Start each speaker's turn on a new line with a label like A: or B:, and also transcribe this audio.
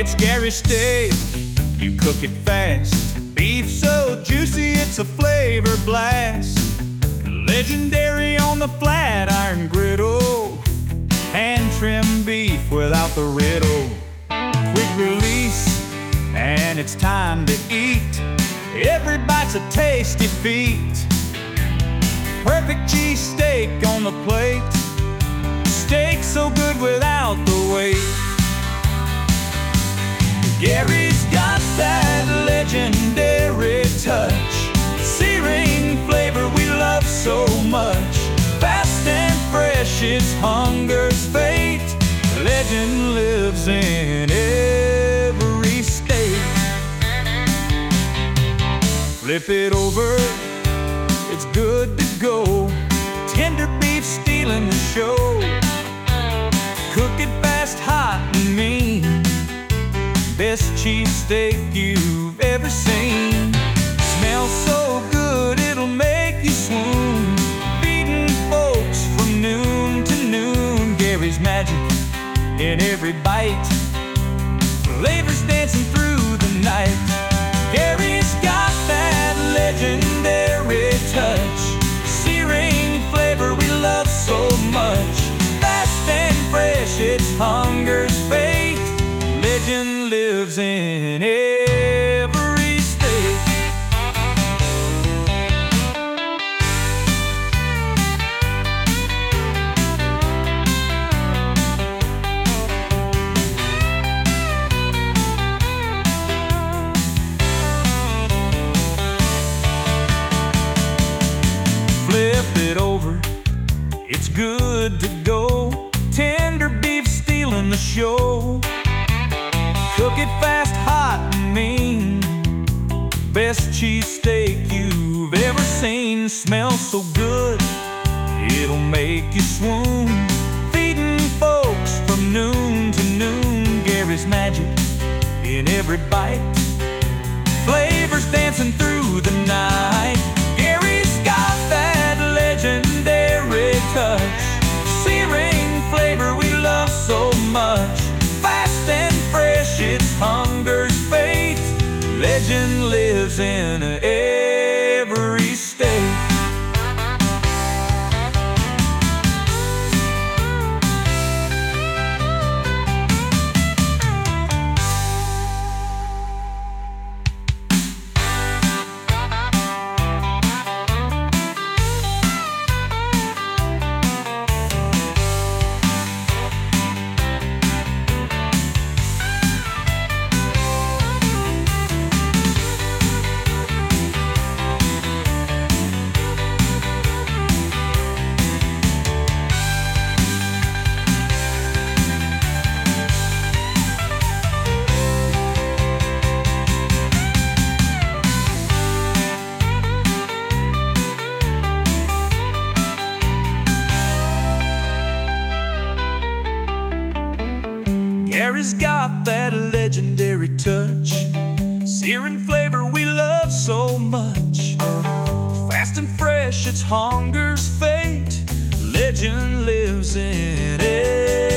A: It's Gary's steak, you cook it fast. Beef so juicy, it's a flavor blast. Legendary on the flat iron griddle. Hand trim beef without the riddle. Quick release, and it's time to eat. Every bite's a tasty feat. Perfect cheese steak on the plate. Steak so good without the weight. Gary's got that legendary touch. Searing flavor we love so much. Fast and fresh, it's hunger's fate. Legend lives in every state. Flip it over, it's good to go. Tender beef stealing the show. Cook it fast, hot and mean. Best cheesesteak you've ever seen. Smells so good it'll make you swoon. Feeding folks from noon to noon. Gary's magic in every bite. Flavors dancing through the night. Gary's got that legendary touch. Searing flavor we love so much. Fast and fresh, it's hunger's fate. Legend lives in every state. Flip it over, it's good to go. Tender beef stealing the show. Cook it fast, hot and mean. Best cheesesteak you've ever seen. Smells so good, it'll make you swoon. Feeding folks from noon to noon. Gary's magic in every bite. Flavors dancing through the night. Gary's got that legendary touch. Searing flavor we love so much. Fast and fresh, it's hunger's fate. Legend lives in every state. Gary's got that legendary touch. Searing flavor we love so much. Fast and fresh, it's hunger's fate. Legend lives in it.